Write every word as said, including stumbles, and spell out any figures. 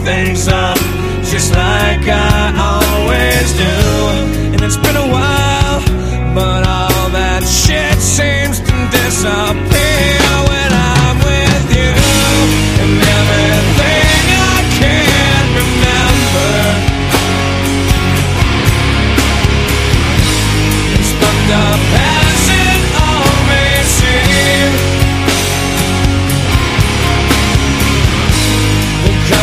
things up just like I always do. And it's been a while, but all that shit seems to disappear.